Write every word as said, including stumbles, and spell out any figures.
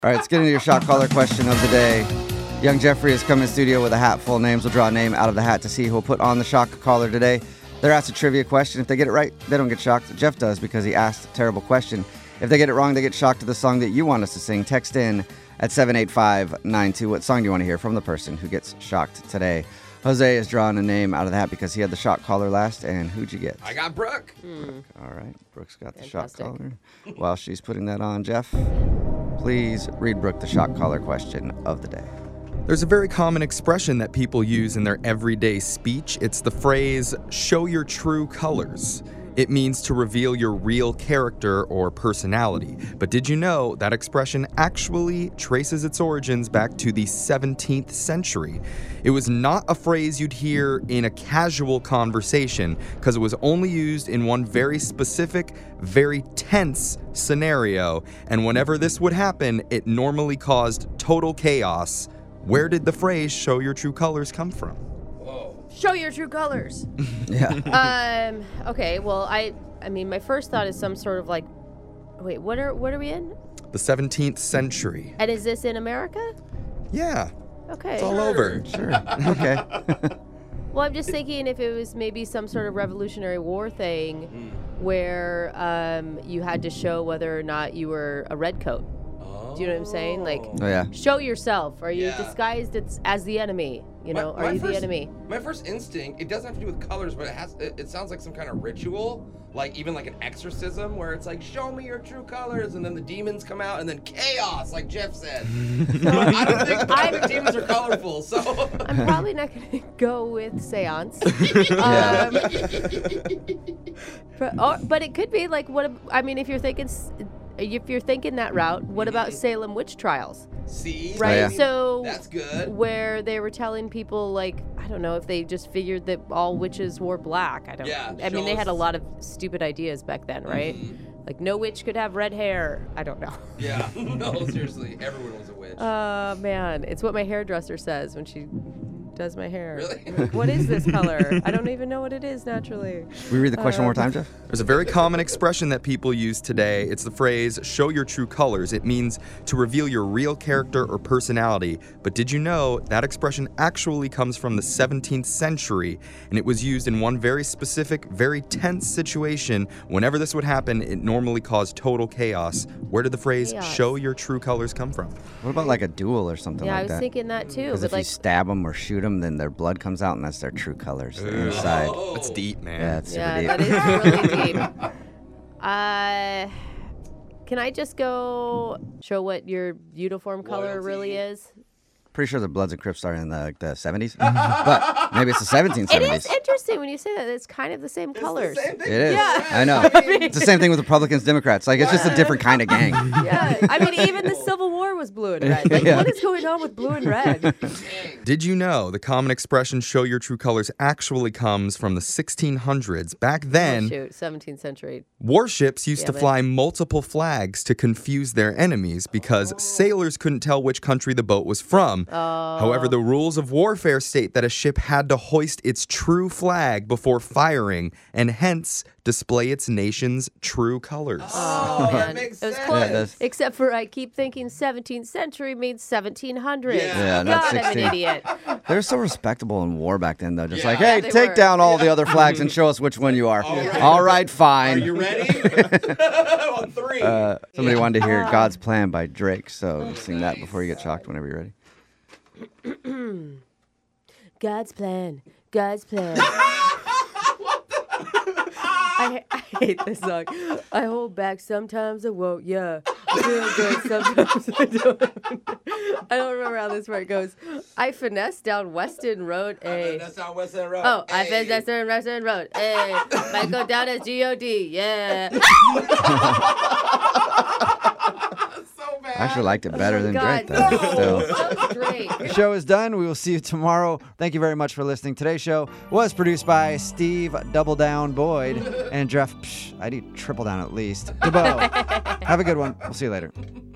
All right, let's get into your shot caller question of the day. Young Jeffrey has come in studio with a hat full of names. We'll draw a name out of the hat to see who will put on the shock collar today. They're asked a trivia question. If they get it right, they don't get shocked. Jeff does because he asked a terrible question. If they get it wrong, they get shocked to the song that you want us to sing. Text in at seven eight five nine two. What song do you want to hear from the person who gets shocked today? Jose is drawing a name out of the hat because he had the shock collar last. And who'd you get? I got Brooke. Mm. All right. Brooke's got the Fantastic. shock collar. While she's putting that on, Jeff, please read Brooke the shock collar question of the day. There's a very common expression that people use in their everyday speech. It's the phrase, show your true colors. It means to reveal your real character or personality. But did you know that expression actually traces its origins back to the seventeenth century? It was not a phrase you'd hear in a casual conversation because it was only used in one very specific, very tense scenario. And whenever this would happen, it normally caused total chaos. Where did the phrase show your true colors come from? Show your true colors. Yeah. um. Okay. Well, I. I mean, my first thought is some sort of like. Wait. What are? What are we in? The seventeenth century. And is this in America? Yeah. Okay. It's all over. Sure. Okay. Well, I'm just thinking if it was maybe some sort of Revolutionary War thing, Mm. where um you had to show whether or not you were a redcoat. Do you know what I'm saying? Like, Oh, yeah. show yourself. Are you Yeah. disguised as, as the enemy? You know, My- are my you first- the enemy? My first instinct, it doesn't have to do with colors, but it has. It, it sounds like some kind of ritual, like even like an exorcism, where it's like, show me your true colors, and then the demons come out, and then chaos, like Jeff said. So I don't think, I don't think demons are colorful, so. I'm probably not going to go with seance. Yeah. um, but, or, but it could be like, what? ab- I mean, if you're thinking, s- if you're thinking that route, what about Salem witch trials? See, Right. yeah. So that's good. where they were telling people, like, I don't know if they just figured that all witches wore black. I don't. Yeah, I mean, they show had a us- lot of stupid ideas back then, right? Like, no witch could have red hair. I don't know. Yeah, no, seriously, everyone was a witch. Uh, man, it's what my hairdresser says when she does my hair. Really? I'm like, what is this color? I don't even know what it is naturally. Will you read the question one more time, Jeff? There's a very common expression that people use today. It's the phrase, show your true colors. It means to reveal your real character or personality. But did you know that expression actually comes from the seventeenth century, and it was used in one very specific, very tense situation. Whenever this would happen, it normally caused total chaos. Where did the phrase, Chaos. show your true colors, come from? What about like a duel or something Yeah, like I was that? thinking that too. Because But if you like, stab them or shoot them, then their blood comes out, and that's their true colors. The inside. Oh. That's deep, man. Yeah, it's super yeah, deep. that is really deep. Uh, can I just go show what your uniform color Loyalty. really is? Pretty sure the Bloods and Crips started in the, like, the seventies, but maybe it's the seventeen It seventies. is interesting when you say that. It's kind of the same colors. It's the same thing. It is. Yeah. I know. It's the same thing with Republicans, Democrats. Like, it's just a different kind of gang. Yeah, I mean, even the Civil War was blue and red. Like, Yeah. what is going on with blue and red? Did you know the common expression, show your true colors, actually comes from the sixteen hundreds? Back then, Oh, shoot, seventeenth century. warships used to Damn it. fly multiple flags to confuse their enemies because sailors couldn't tell which country the boat was from. Oh. However, the rules of warfare state that a ship had to hoist its true flag before firing and hence display its nation's true colors. Oh, that Man, makes it was sense. close. Yeah, it does. Except for I keep thinking seventeenth century means seventeen hundred. Yeah. Yeah, not God, I'm an sixteen. idiot. They were so respectable in war back then, though. Just Yeah. like, Yeah, hey, they take were. down all the other flags and show us which one you are. All right. All right, Are fine. you ready? On three. Uh, somebody wanted to hear God's Plan by Drake, so sing that before you get shocked whenever you're ready. God's plan. God's plan. I, I hate this song. I hold back sometimes I won't. Yeah, I feel good sometimes I don't. I don't remember how this part goes. I finesse down Weston Road. A. That's on Western Road. Oh, I Hey. finesse down Weston Road. A. Might go down as G O D. Yeah. So bad. I actually liked it better Oh, than God, Drake, though. no. Still. That was great. The show is done. We will see you tomorrow. Thank you very much for listening. Today's show was produced by Steve Double Down Boyd and Jeff. Psh, I need triple down at least. DeBoe. Have a good one. We'll see you later.